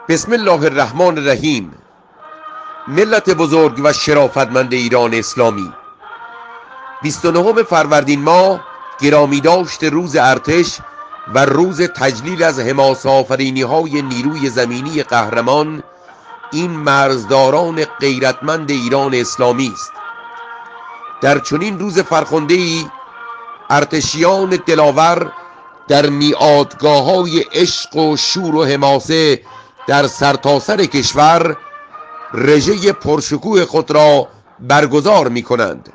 بسم الله الرحمن الرحیم. ملت بزرگ و شرافتمند ایران اسلامی، 29 فروردین ماه گرامی داشت روز ارتش و روز تجلیل از حماسه آفرینی های نیروی زمینی قهرمان این مرزداران غیرتمند ایران اسلامی است. در چنین روز فرخنده‌ای ارتشیان دلاور در میعادگاه‌های عشق و شور و حماسه در سرتاسر کشور رژه پرشکوه خود را برگزار می کنند.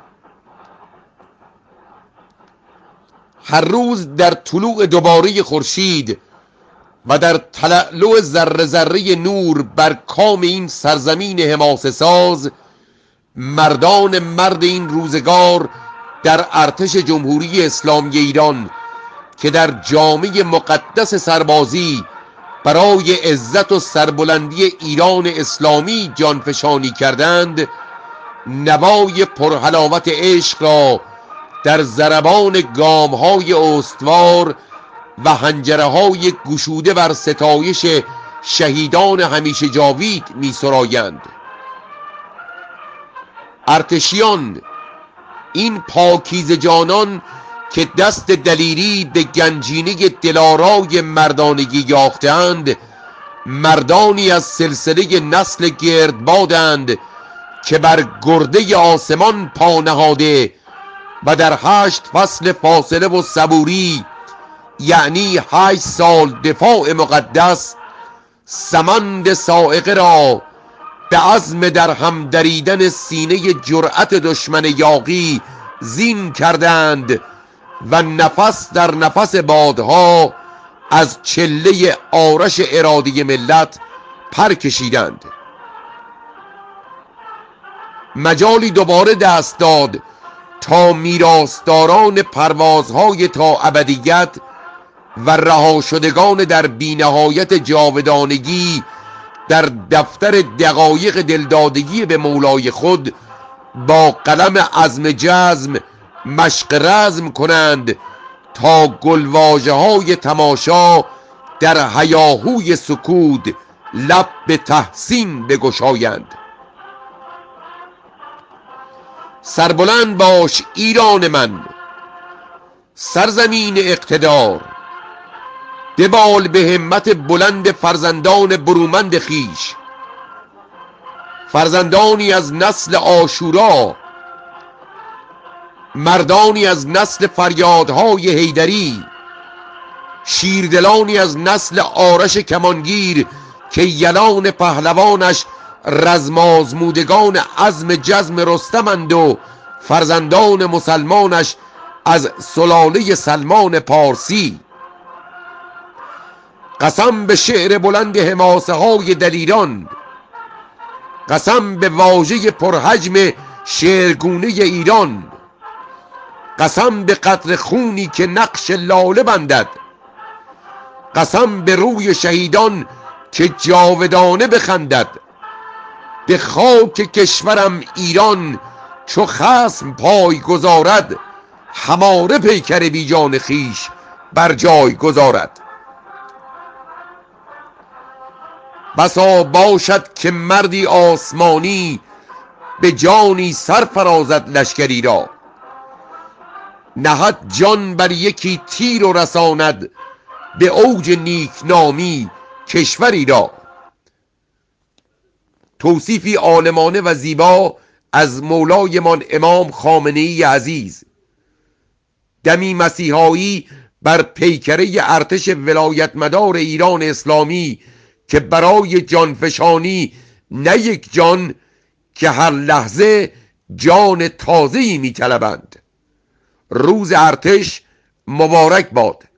هر روز در طلوع دوباره خورشید و در تلألؤ ذره ذره نور بر کام این سرزمین حماسه ساز، مردان مرد این روزگار در ارتش جمهوری اسلامی ایران که در جامعه مقدس سربازی برای عزت و سربلندی ایران اسلامی جانفشانی کردند، نوای پرحلاوت عشق را در ضربان گام‌های استوار و حنجره‌های گشوده بر ستایش شهیدان همیشه جاوید می سرایند. ارتشیان، این پاکیزه جانان که دست دلیری به گنجینه دلارای مردانگی یافتند، مردانی از سلسله نسل گردبادند که بر گرده آسمان پا نهاده و در 8 فصل فاصله و صبوری، یعنی 8 سال دفاع مقدس، سمند صاعقه را به عزم در هم دریدن سینه جرأت دشمن یاغی زین کردند و نفس در نفس بادها از چله آرش اراده ملت پر کشیدند. مجالی دوباره دست داد تا میراثداران پروازهای تا ابدیت و رها شدگان در بی‌نهایت جاودانگی در دفتر دقایق دلدادگی به مولای خود با قلم عزم جزم مشق رزم کنند تا گلواژه های تماشا در هیاهوی سکوت لب به تحسین بگشایند. سربلند باش ایران من، سرزمین اقتدار، ببال به همت بلند فرزندان برومند خیش، فرزندانی از نسل آشورا، مردانی از نسل فریادهای حیدری، شیردلانی از نسل آرش کمانگیر که یلان پهلوانش رزمازمودگان عزم جزم رستمند و فرزندان مسلمانش از سلاله سلمان پارسی. قسم به شعر بلند حماسه های دلیران، قسم به واژه پرحجم شعرگونه ایران، قسم به قطره خونی که نقش لاله بندد، قسم به روی شهیدان که جاودانه بخندد. به خاک کشورم ایران چو خصم پای گذارد، هماره پیکر بی جان خویش بر جای گذارد. بسا باشد که مردی آسمانی به جانی سرفرازد لشکری را، نهد جان بر یکی تیر و رساند به اوج نیکنامی کشوری را. توصیفی عالمانه و زیبا از مولایمان امام خامنه‌ای عزیز. دمی مسیحایی بر پیکره ارتش ولایتمدار ایران اسلامی که برای جانفشانی نه یک جان که هر لحظه جان تازه‌ای می‌طلبند. روز ارتش مبارک باد.